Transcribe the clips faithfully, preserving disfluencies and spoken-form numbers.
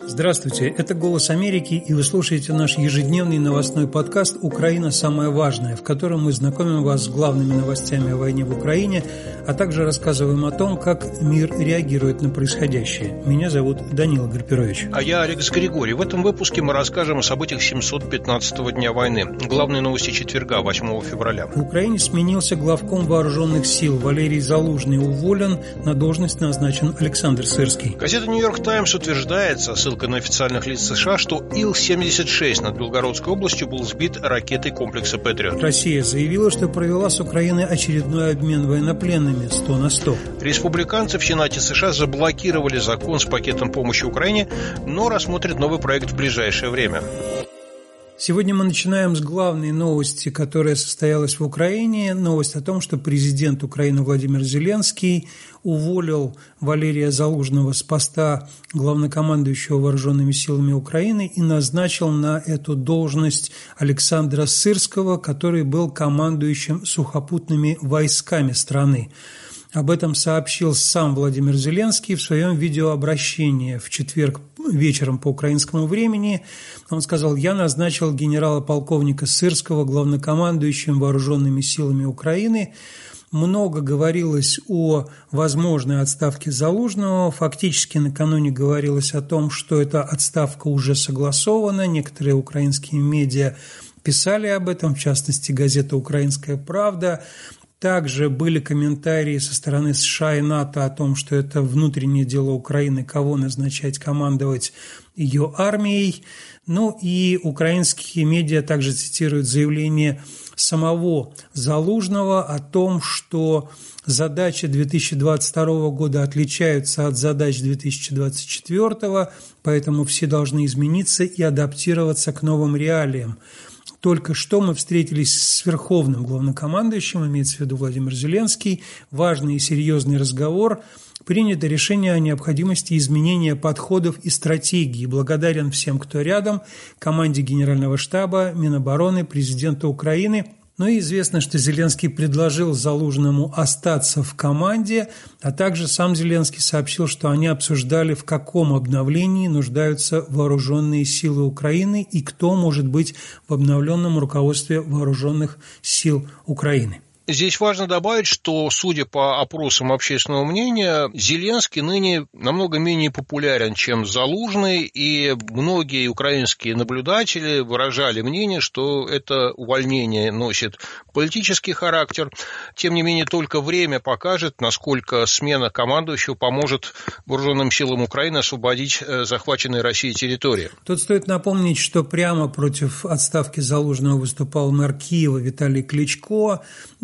Здравствуйте, это «Голос Америки», и вы слушаете наш ежедневный новостной подкаст «Украина. Самое важное», в котором мы знакомим вас с главными новостями о войне в Украине, а также рассказываем о том, как мир реагирует на происходящее. Меня зовут Данила Гарпирович. А я Алекс Григорий. В этом выпуске мы расскажем о событиях семьсот пятнадцатого дня войны. Главные новости четверга, восьмого февраля. В Украине сменился главком вооруженных сил. Валерий Залужный уволен, на должность назначен Александр Сырский. Газета «Нью-Йорк Таймс» утверждает, со ссылкой на официальных лиц США, что Ил семьдесят шесть над Белгородской областью был сбит ракетой комплекса «Патриот». Россия заявила, что провела с Украиной очередной обмен военнопленными сто на сто. Республиканцы в Сенате США заблокировали закон с пакетом помощи Украине, но рассмотрят новый проект в ближайшее время. Сегодня мы начинаем с главной новости, которая состоялась в Украине. Новость о том, что президент Украины Владимир Зеленский уволил Валерия Залужного с поста главнокомандующего вооруженными силами Украины и назначил на эту должность Александра Сырского, который был командующим сухопутными войсками страны. Об этом сообщил сам Владимир Зеленский в своем видеообращении в четверг вечером по украинскому времени. Он сказал: «Я назначил генерала-полковника Сырского главнокомандующим вооруженными силами Украины». Много говорилось о возможной отставке Залужного. Фактически накануне говорилось о том, что эта отставка уже согласована. Некоторые украинские медиа писали об этом, в частности, газета «Украинская правда». Также были комментарии со стороны США и НАТО о том, что это внутреннее дело Украины, кого назначать командовать ее армией. Ну и украинские медиа также цитируют заявление самого Залужного о том, что задачи две тысячи двадцать второго года отличаются от задач две тысячи двадцать четвёртого, поэтому все должны измениться и адаптироваться к новым реалиям. Только что мы встретились с верховным главнокомандующим, имеется в виду Владимир Зеленский, важный и серьезный разговор. Принято решение о необходимости изменения подходов и стратегии. Благодарен всем, кто рядом, команде Генерального штаба, Минобороны, президента Украины. Ну и известно, что Зеленский предложил Залужному остаться в команде, а также сам Зеленский сообщил, что они обсуждали, в каком обновлении нуждаются вооруженные силы Украины и кто может быть в обновленном руководстве вооруженных сил Украины. Здесь важно добавить, что, судя по опросам общественного мнения, Зеленский ныне намного менее популярен, чем Залужный, и многие украинские наблюдатели выражали мнение, что это увольнение носит политический характер. Тем не менее, только время покажет, насколько смена командующего поможет вооруженным силам Украины освободить захваченные Россией территории. Тут стоит напомнить, что прямо против отставки Залужного выступал мэр Киева Виталий Кличко,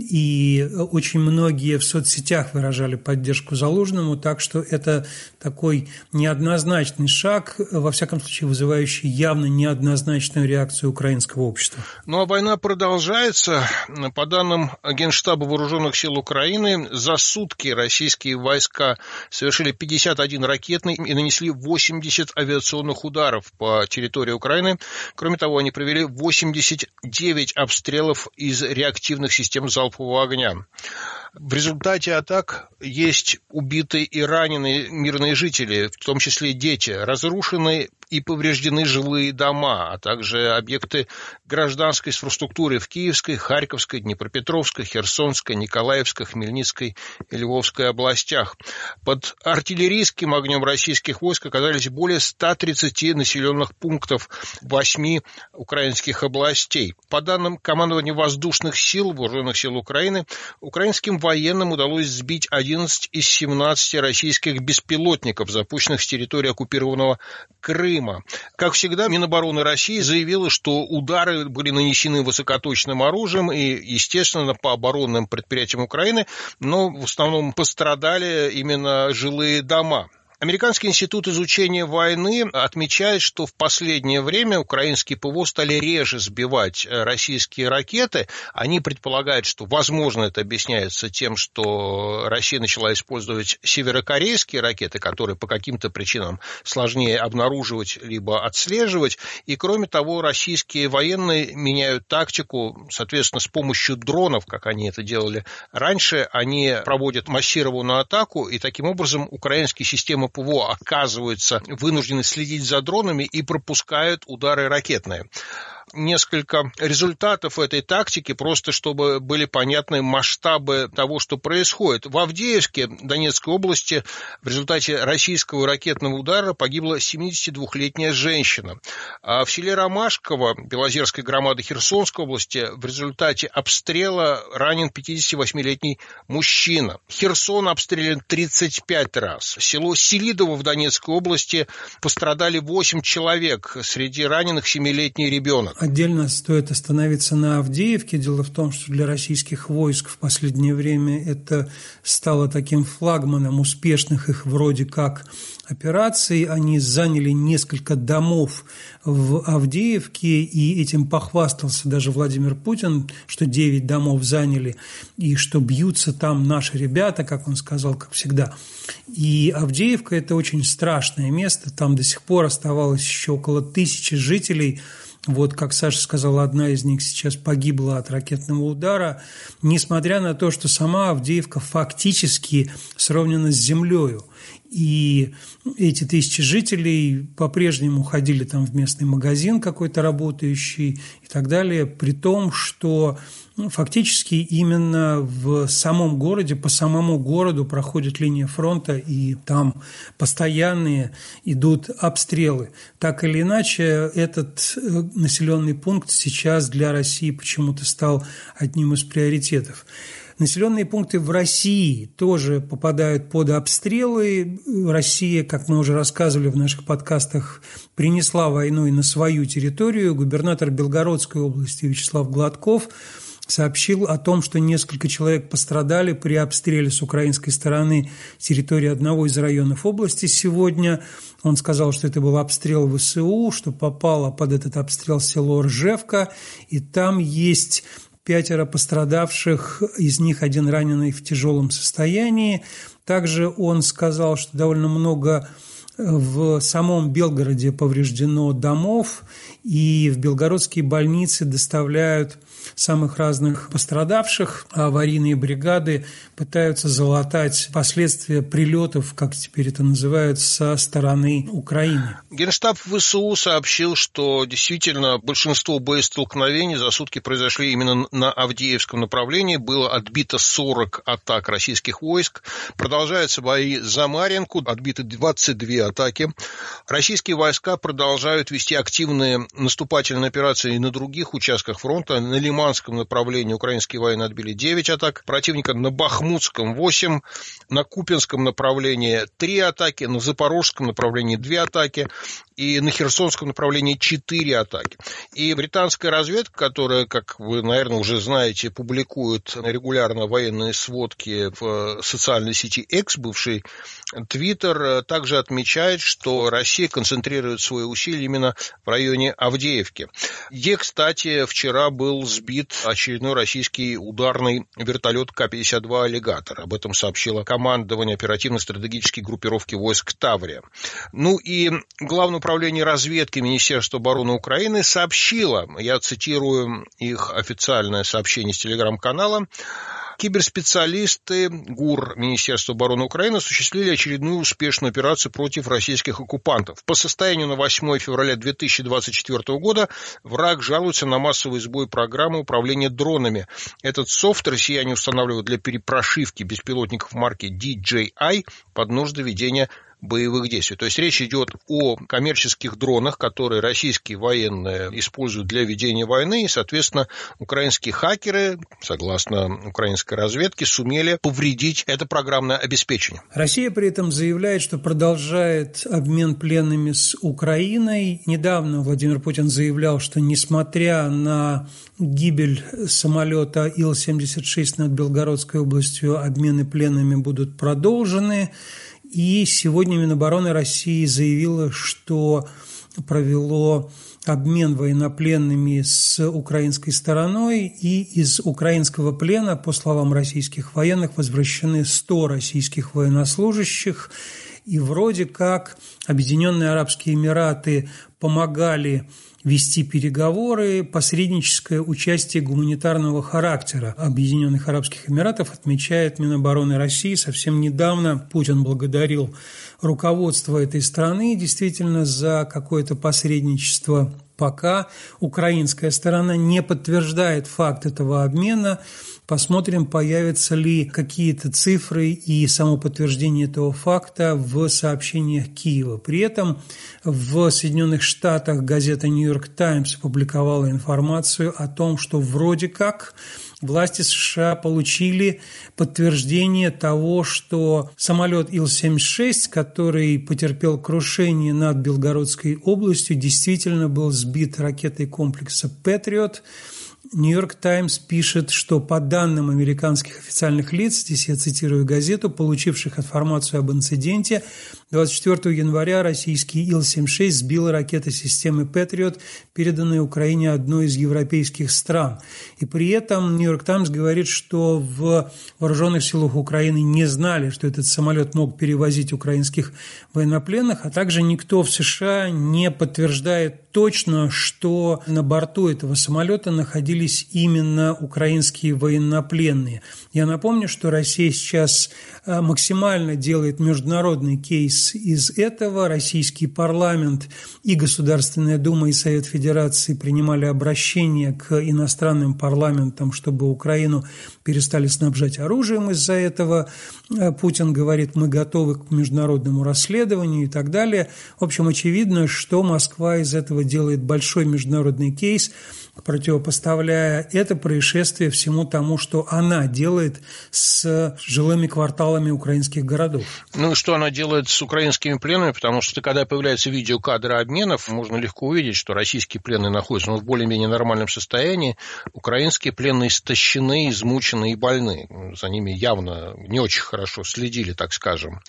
и очень многие в соцсетях выражали поддержку Залужному, так что это такой неоднозначный шаг, во всяком случае вызывающий явно неоднозначную реакцию украинского общества. Ну а война продолжается. По данным Генштаба Вооруженных сил Украины, за сутки российские войска совершили пятьдесят один ракетный и нанесли восемьдесят авиационных ударов по территории Украины. Кроме того, они провели восемьдесят девять обстрелов из реактивных систем залпового огня. В результате атак есть убитые и раненые мирные жители, в том числе дети, разрушены и повреждены жилые дома, а также объекты гражданской инфраструктуры в Киевской, Харьковской, Днепропетровской, Херсонской, Николаевской, Хмельницкой и Львовской областях. Под артиллерийским огнем российских войск оказались более ста тридцати населенных пунктов восьми украинских областей. По данным командования воздушных сил, вооруженных сил Украины, украинским военным удалось сбить одиннадцать из семнадцати российских беспилотников, запущенных с территории оккупированного Крыма. Как всегда, Минобороны России заявила, что удары были нанесены высокоточным оружием и, естественно, по оборонным предприятиям Украины, но в основном пострадали именно жилые дома. Американский институт изучения войны отмечает, что в последнее время украинские ПВО стали реже сбивать российские ракеты. Они предполагают, что, возможно, это объясняется тем, что Россия начала использовать северокорейские ракеты, которые по каким-то причинам сложнее обнаруживать либо отслеживать. И, кроме того, российские военные меняют тактику, соответственно, с помощью дронов, как они это делали раньше, они проводят массированную атаку, и таким образом украинские системы ПВО оказываются вынуждены следить за дронами и пропускают удары ракетные. Несколько результатов этой тактики, просто чтобы были понятны масштабы того, что происходит. В Авдеевске Донецкой области в результате российского ракетного удара погибла семидесятидвухлетняя женщина. А в селе Ромашково Белозерской громады Херсонской области в результате обстрела ранен пятидесятивосьмилетний мужчина. Херсон обстрелян тридцать пять раз. Село Селидово в Донецкой области пострадали восемь человек. Среди раненых семилетний ребенок. Отдельно стоит остановиться на Авдеевке. Дело в том, что для российских войск в последнее время это стало таким флагманом успешных их вроде как операций. Они заняли несколько домов в Авдеевке, и этим похвастался даже Владимир Путин, что девять домов заняли, и что бьются там наши ребята, как он сказал, как всегда. И Авдеевка – это очень страшное место, там до сих пор оставалось еще около тысячи жителей. Вот, как Саша сказала, одна из них сейчас погибла от ракетного удара, несмотря на то, что сама Авдеевка фактически сравнена с землею. И эти тысячи жителей по-прежнему ходили там в местный магазин какой-то работающий и так далее, при том, что фактически именно в самом городе, по самому городу проходит линия фронта, и там постоянные идут обстрелы. Так или иначе, этот населенный пункт сейчас для России почему-то стал одним из приоритетов. Населенные пункты в России тоже попадают под обстрелы. Россия, как мы уже рассказывали в наших подкастах, принесла войну и на свою территорию. Губернатор Белгородской области Вячеслав Гладков сообщил о том, что несколько человек пострадали при обстреле с украинской стороны территории одного из районов области сегодня. Он сказал, что это был обстрел ВСУ, что попало под этот обстрел село Ржевка, и там есть пятеро пострадавших, из них один раненый в тяжелом состоянии. Также он сказал, что довольно много в самом Белгороде повреждено домов, и в белгородские больницы доставляют самых разных пострадавших, а аварийные бригады пытаются залатать последствия прилетов, как теперь это называют, со стороны Украины. Генштаб ВСУ сообщил, что действительно большинство боестолкновений за сутки произошли именно на Авдеевском направлении. Было отбито сорок атак российских войск. Продолжаются бои за Марьинку, отбиты двадцать две атаки. Российские войска продолжают вести активные наступательные операции и на других участках фронта. На Лиманском направлении украинские военные отбили девять атак, противника на Бахмутском восемь, на Купянском направлении три атаки, на Запорожском направлении две атаки и на Херсонском направлении четыре атаки. И британская разведка, которая, как вы, наверное, уже знаете, публикует регулярно военные сводки в социальной сети X, бывший Twitter, также отмечает, что Россия концентрирует свои усилия именно в районе Авдеевки, где, кстати, вчера был сбит очередной российский ударный вертолет Ка пятьдесят два «Аллигатор». Об этом сообщило командование оперативно-стратегической группировки войск «Таврия». Ну и Главное управление разведки Министерства обороны Украины сообщило, я цитирую их официальное сообщение с телеграм-канала, киберспециалисты ГУР Министерства обороны Украины осуществили очередную успешную операцию против российских оккупантов. По состоянию на восьмое февраля две тысячи двадцать четвёртого года враг жалуется на массовый сбой программы управления дронами. Этот софт россияне устанавливают для перепрошивки беспилотников марки ди джей ай под нужды ведения боевых действий. То есть речь идет о коммерческих дронах, которые российские военные используют для ведения войны, и, соответственно, украинские хакеры, согласно украинской разведке, сумели повредить это программное обеспечение. Россия при этом заявляет, что продолжает обмен пленными с Украиной. Недавно Владимир Путин заявлял, что несмотря на гибель самолета Ил семьдесят шесть над Белгородской областью, обмены пленными будут продолжены. И сегодня Минобороны России заявило, что провело обмен военнопленными с украинской стороной, и из украинского плена, по словам российских военных, возвращены сто российских военнослужащих. и вроде как Объединенные Арабские Эмираты помогали вести переговоры, посредническое участие гуманитарного характера Объединенных Арабских Эмиратов, отмечает Минобороны России. Совсем недавно Путин благодарил руководство этой страны действительно за какое-то посредничество. Пока украинская сторона не подтверждает факт этого обмена. Посмотрим, появятся ли какие-то цифры и само подтверждение этого факта в сообщениях Киева. При этом в Соединенных Штатах газета «Нью-Йорк Таймс» опубликовала информацию о том, что вроде как власти США получили подтверждение того, что самолет Ил семьдесят шесть, который потерпел крушение над Белгородской областью, действительно был сбит ракетой комплекса «Патриот». «Нью-Йорк Таймс» пишет, что по данным американских официальных лиц, здесь я цитирую газету, получивших информацию об инциденте, двадцать четвёртого января российский Ил семьдесят шесть сбил ракеты системы «Патриот», переданные Украине одной из европейских стран. И при этом «Нью-Йорк Таймс» говорит, что в вооруженных силах Украины не знали, что этот самолет мог перевозить украинских военнопленных, а также никто в США не подтверждает точно, что на борту этого самолета находились именно украинские военнопленные. Я напомню, что Россия сейчас максимально делает международный кейс из этого. Российский парламент и Государственная Дума и Совет Федерации принимали обращение к иностранным парламентам, чтобы Украину перестали снабжать оружием из-за этого. Путин говорит, мы готовы к международному расследованию и так далее. В общем, очевидно, что Москва из этого делает большой международный кейс, противопоставляя это происшествие всему тому, что она делает с жилыми кварталами украинских городов. Ну, что она делает с украинскими пленными, потому что, когда появляются видеокадры обменов, можно легко увидеть, что российские пленные находятся в более-менее нормальном состоянии, украинские пленные истощены, измучены и больны. За ними явно не очень хорошо следили, так скажем.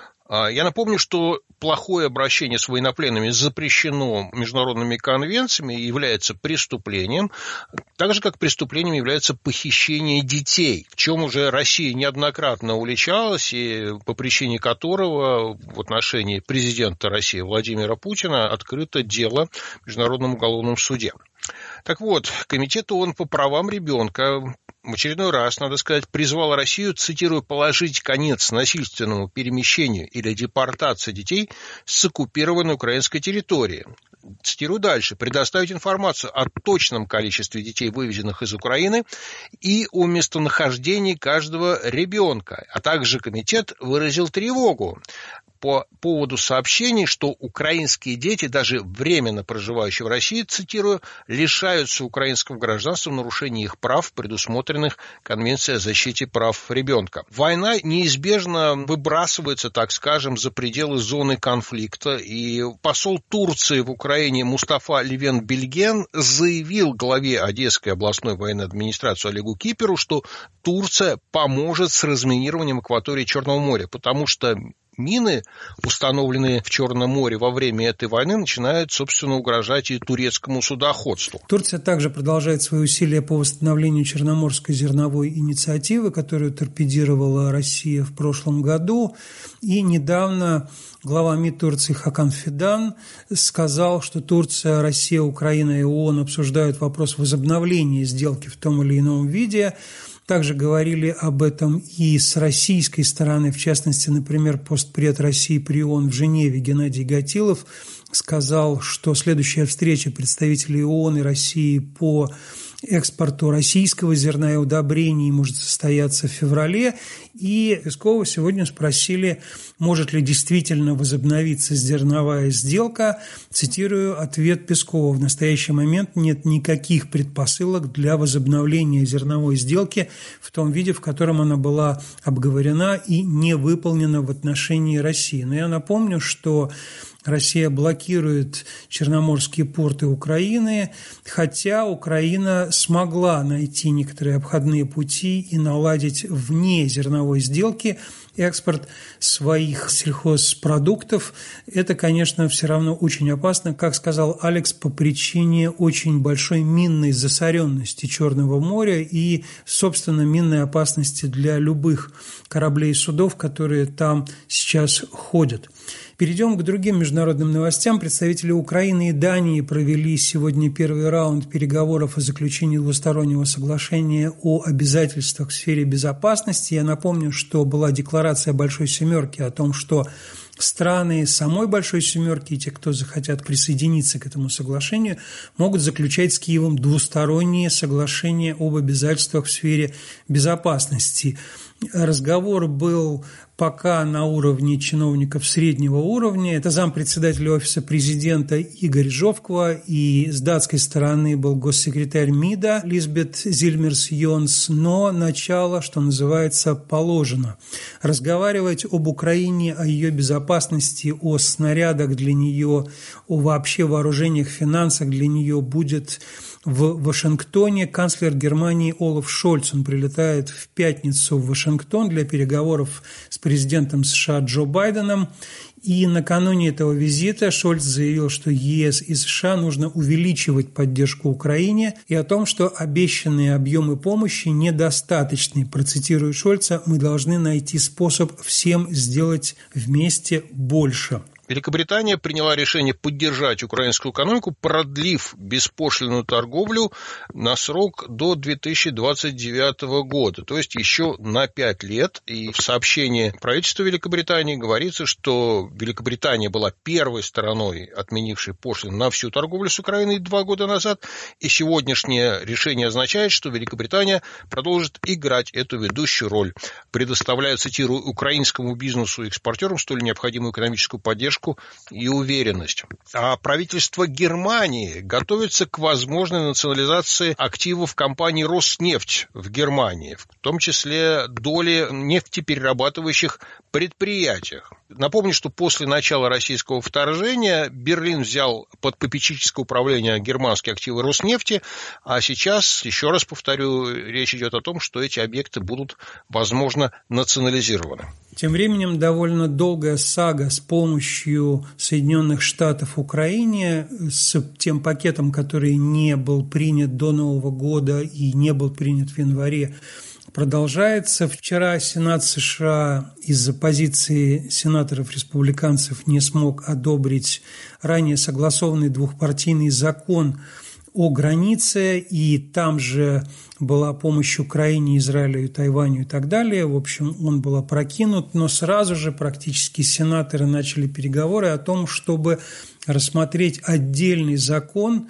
Я напомню, что плохое обращение с военнопленными запрещено международными конвенциями и является преступлением, так же, как преступлением является похищение детей, в чем уже Россия неоднократно уличалась, и по причине которого в отношении президента России Владимира Путина открыто дело в Международном уголовном суде. Так вот, Комитет ООН по правам ребенка в очередной раз, надо сказать, призвал Россию, цитирую, положить конец насильственному перемещению или депортации детей с оккупированной украинской территории. Цитирую дальше. Предоставить информацию о точном количестве детей, вывезенных из Украины, и о местонахождении каждого ребенка. А также комитет выразил тревогу по поводу сообщений, что украинские дети, даже временно проживающие в России, цитирую, лишаются украинского гражданства в нарушении их прав, предусмотренных Конвенцией о защите прав ребенка. Война неизбежно выбрасывается, так скажем, за пределы зоны конфликта, и посол Турции в Украине Мустафа Левен-Бельген заявил главе Одесской областной военной администрации Олегу Киперу, что Турция поможет с разминированием акватории Черного моря, потому что мины, установленные в Черном море во время этой войны, начинают, собственно, угрожать и турецкому судоходству. Турция также продолжает свои усилия по восстановлению Черноморской зерновой инициативы, которую торпедировала Россия в прошлом году. И недавно глава МИД Турции Хакан Фидан сказал, что Турция, Россия, Украина и ООН обсуждают вопрос возобновления сделки в том или ином виде. Также говорили об этом и с российской стороны, в частности, например, постпред России при ООН в Женеве Геннадий Гатилов сказал, что следующая встреча представителей ООН и России по экспорту российского зерна и удобрений может состояться в феврале. И Пескова сегодня спросили, может ли действительно возобновиться зерновая сделка. Цитирую ответ Пескова. В настоящий момент нет никаких предпосылок для возобновления зерновой сделки в том виде, в котором она была обговорена и не выполнена в отношении России. Но я напомню, что Россия блокирует черноморские порты Украины, хотя Украина смогла найти некоторые обходные пути и наладить вне зерновой сделки экспорт своих сельхозпродуктов. Это, конечно, все равно очень опасно, как сказал Алекс, по причине очень большой минной засоренности Черного моря и, собственно, минной опасности для любых кораблей и судов, которые там сейчас ходят. Перейдем к другим международным новостям. Представители Украины и Дании провели сегодня первый раунд переговоров о заключении двустороннего соглашения о обязательствах в сфере безопасности. Я напомню, что была декларация Большой Семерки о том, что страны самой Большой Семерки и те, кто захотят присоединиться к этому соглашению, могут заключать с Киевом двусторонние соглашения об обязательствах в сфере безопасности. Разговор был пока на уровне чиновников среднего уровня. Это зампредседателя офиса президента Игорь Жовква, и с датской стороны был госсекретарь МИДа Лизбет Зильмерс-Йонс, но начало, что называется, положено. Разговаривать об Украине, о ее безопасности, о снарядах для нее, о вообще вооружениях, финансах для нее будет в Вашингтоне. Канцлер Германии Олаф Шольц, он прилетает в пятницу в Вашингтон для переговоров с президентом США Джо Байденом. И накануне этого визита Шольц заявил, что ЕС и США нужно увеличивать поддержку Украине и о том, что обещанные объемы помощи недостаточны. Процитирую Шольца: «Мы должны найти способ всем сделать вместе больше». Великобритания приняла решение поддержать украинскую экономику, продлив беспошлинную торговлю на срок до две тысячи двадцать девятого года, то есть еще на пять лет. И в сообщении правительства Великобритании говорится, что Великобритания была первой стороной, отменившей пошлину на всю торговлю с Украиной два года назад, и сегодняшнее решение означает, что Великобритания продолжит играть эту ведущую роль, предоставляя, цитирую, украинскому бизнесу и экспортерам столь необходимую экономическую поддержку и уверенность. А правительство Германии готовится к возможной национализации активов компании «Роснефть» в Германии, в том числе доли нефтеперерабатывающих предприятиях. Напомню, что после начала российского вторжения Берлин взял под попечительское управление германские активы «Роснефти», а сейчас, еще раз повторю, речь идет о том, что эти объекты будут, возможно, национализированы. Тем временем довольно долгая сага с помощью Соединенных Штатов Украине, с тем пакетом, который не был принят до Нового года и не был принят в январе, продолжается. Вчера Сенат США из-за позиции сенаторов-республиканцев не смог одобрить ранее согласованный двухпартийный закон о границе, и там же была помощь Украине, Израилю, Тайваню и так далее. В общем, он был опрокинут, но сразу же практически сенаторы начали переговоры о том, чтобы рассмотреть отдельный закон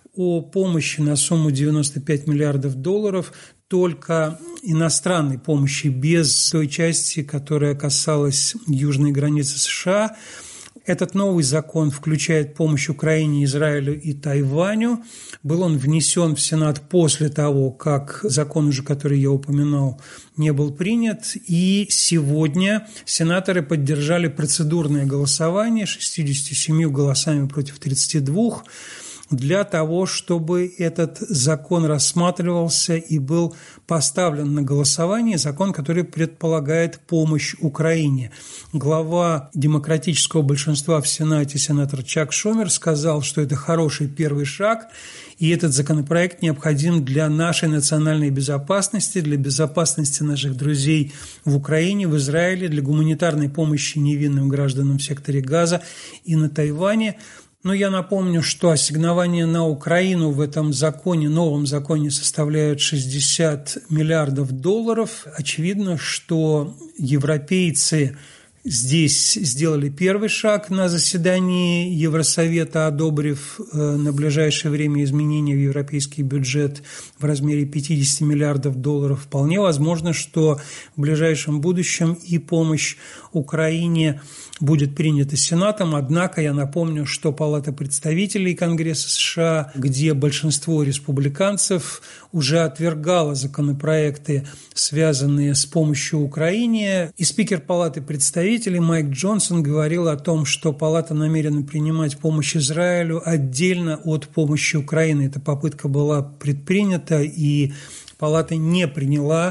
о помощи на сумму девяносто пять миллиардов долларов, только иностранной помощи, без той части, которая касалась южной границы США. Этот новый закон включает помощь Украине, Израилю и Тайваню. Был он внесен в Сенат после того, как закон, уже который я упоминал, не был принят. И сегодня сенаторы поддержали процедурное голосование шестьюдесятью семью голосами против тридцати двух для того, чтобы этот закон рассматривался и был поставлен на голосование, закон, который предполагает помощь Украине. Глава демократического большинства в Сенате, сенатор Чак Шумер, сказал, что это хороший первый шаг, и этот законопроект необходим для нашей национальной безопасности, для безопасности наших друзей в Украине, в Израиле, для гуманитарной помощи невинным гражданам в секторе Газа и на Тайване. Но я напомню, что ассигнования на Украину в этом законе, новом законе, составляют шестьдесят миллиардов долларов. Очевидно, что европейцы здесь сделали первый шаг на заседании Евросовета, одобрив на ближайшее время изменения в европейский бюджет в размере пятьдесят миллиардов долларов. Вполне возможно, что в ближайшем будущем и помощь Украине будет принято Сенатом, однако я напомню, что Палата представителей Конгресса США, где большинство республиканцев уже отвергало законопроекты, связанные с помощью Украине, и спикер Палаты представителей Майк Джонсон говорил о том, что Палата намерена принимать помощь Израилю отдельно от помощи Украины. Эта попытка была предпринята, и Палата не приняла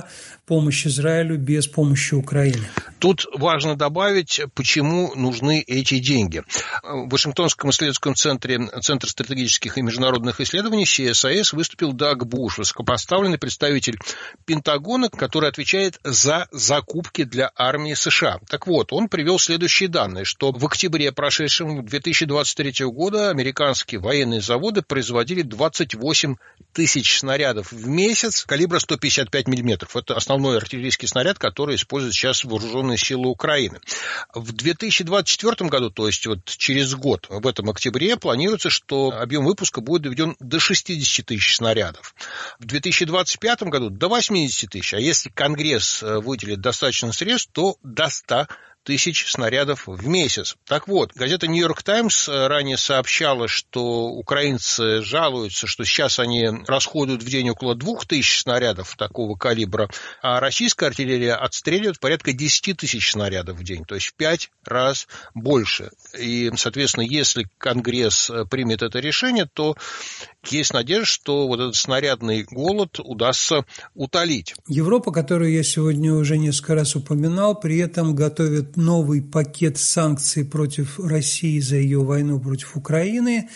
помощь Израилю без помощи Украины. Тут важно добавить, почему нужны эти деньги. В Вашингтонском исследовательском центре, Центр стратегических и международных исследований си эс ай эс, выступил Даг Буш, высокопоставленный представитель Пентагона, который отвечает за закупки для армии США. Так вот, он привел следующие данные, что в октябре прошедшем две тысячи двадцать третьего года американские военные заводы производили двадцать восемь тысяч снарядов в месяц калибра сто пятьдесят пять миллиметров. Это основной артиллерийский снаряд, который используют сейчас вооруженные силы Украины. В две тысячи двадцать четвёртом году, то есть вот через год, в этом октябре, планируется, что объем выпуска будет доведен до шестьдесят тысяч снарядов. В две тысячи двадцать пятом году до восемьдесят тысяч, а если Конгресс выделит достаточно средств, то до ста тысяч снарядов в месяц. Так вот, газета «Нью-Йорк Таймс» ранее сообщала, что украинцы жалуются, что сейчас они расходуют в день около двух тысяч снарядов такого калибра, а российская артиллерия отстреливает порядка десять тысяч снарядов в день, то есть в пять раз больше. И, соответственно, если Конгресс примет это решение, то есть надежда, что вот этот снарядный голод удастся утолить. Европа, которую я сегодня уже несколько раз упоминал, при этом готовит новый пакет санкций против России за ее войну против Украины.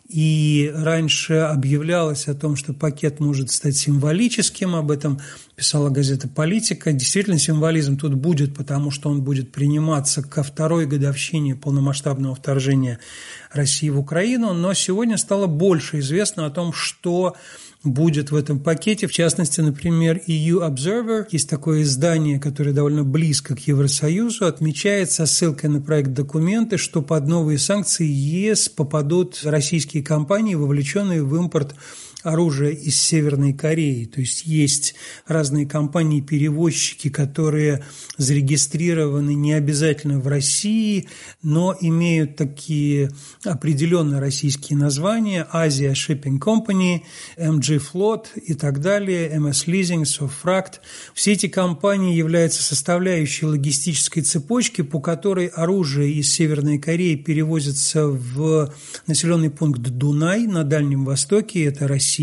И раньше объявлялось о том, что пакет может стать символическим, об этом писала газета «Политика». Действительно, символизм тут будет, потому что он будет приниматься ко второй годовщине полномасштабного вторжения России в Украину, но сегодня стало больше известно о том, что будет в этом пакете. В частности, например, и ю Observer, есть такое издание, которое довольно близко к Евросоюзу, отмечает со ссылкой на проект документы, что под новые санкции ЕС попадут российские компании, вовлеченные в импорт оружия из Северной Кореи. То есть есть разные компании-перевозчики, которые зарегистрированы не обязательно в России, но имеют такие определенно российские названия: Asia Shipping Company, эм джи Float и так далее, эм эс Leasing, Sofract. Все эти компании являются составляющей логистической цепочки, по которой оружие из Северной Кореи перевозится в населенный пункт Дунай на Дальнем Востоке, это Россия,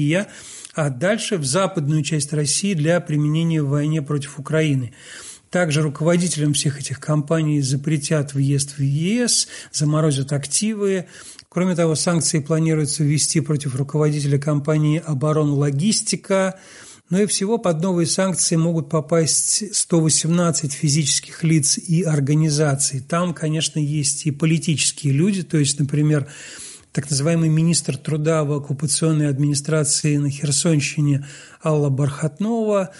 а дальше в западную часть России для применения в войне против Украины. Также руководителям всех этих компаний запретят въезд в ЕС, заморозят активы. Кроме того, санкции планируется ввести против руководителя компании «Оборонлогистика». Но и всего под новые санкции могут попасть сто восемнадцать физических лиц и организаций. Там, конечно, есть и политические люди, то есть, например, так называемый министр труда в оккупационной администрации на Херсонщине Алла Бархатнова,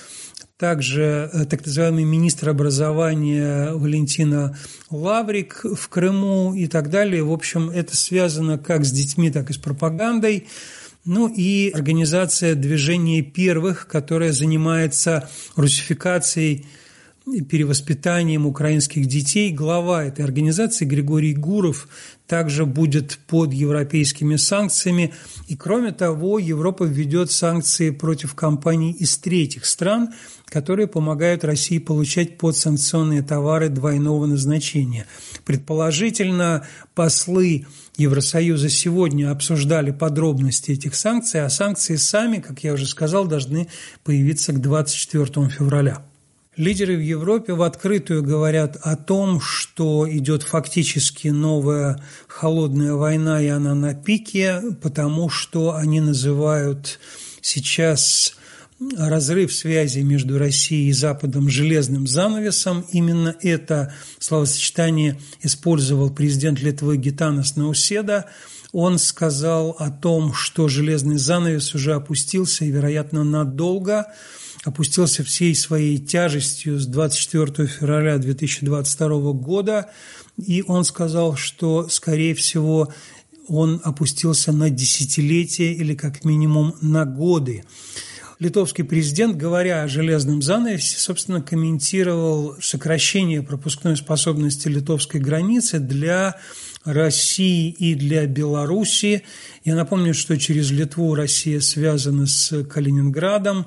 также так называемый министр образования Валентина Лаврик в Крыму и так далее. В общем, это связано как с детьми, так и с пропагандой. Ну и организация «Движение первых», которая занимается русификацией и перевоспитанием украинских детей. Глава этой организации Григорий Гуров также будет под европейскими санкциями. И кроме того, Европа введет санкции против компаний из третьих стран, которые помогают России получать подсанкционные товары двойного назначения. Предположительно, послы Евросоюза сегодня обсуждали подробности этих санкций, а санкции сами, как я уже сказал, должны появиться к двадцать четвёртому февраля. Лидеры в Европе в открытую говорят о том, что идет фактически новая холодная война, и она на пике, потому что они называют сейчас разрыв связи между Россией и Западом железным занавесом. Именно это словосочетание использовал президент Литвы Гитанас Науседа. Он сказал о том, что железный занавес уже опустился и, вероятно, надолго опустился всей своей тяжестью с двадцать четвёртого февраля две тысячи двадцать второго года, и он сказал, что, скорее всего, он опустился на десятилетия или как минимум на годы. Литовский президент, говоря о железном занавесе, собственно, комментировал сокращение пропускной способности литовской границы для России и для Белоруссии. Я напомню, что через Литву Россия связана с Калининградом,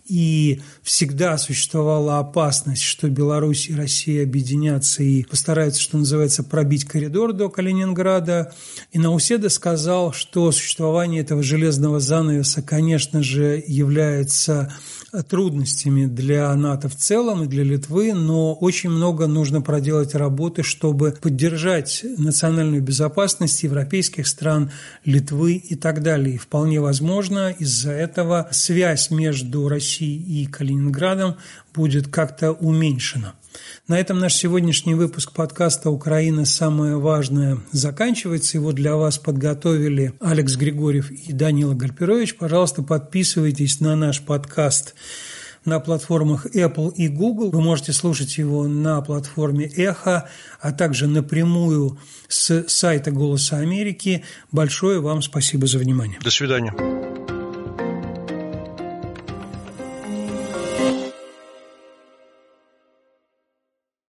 и всегда существовала опасность, что Беларусь и Россия объединятся и постараются, что называется, пробить коридор до Калининграда. И Науседа сказал, что существование этого железного занавеса, конечно же, является трудностями для НАТО в целом и для Литвы, но очень много нужно проделать работы, чтобы поддержать национальную безопасность европейских стран, Литвы и так далее. И вполне возможно, из-за этого связь между Россией и Калининградом будет как-то уменьшена. На этом наш сегодняшний выпуск подкаста «Украина. Самое важное» заканчивается. Его для вас подготовили Алекс Григорьев и Данила Гальперович. Пожалуйста, подписывайтесь на наш подкаст на платформах Apple и Google. Вы можете слушать его на платформе Эхо, а также напрямую с сайта «Голоса Америки». Большое вам спасибо за внимание. До свидания.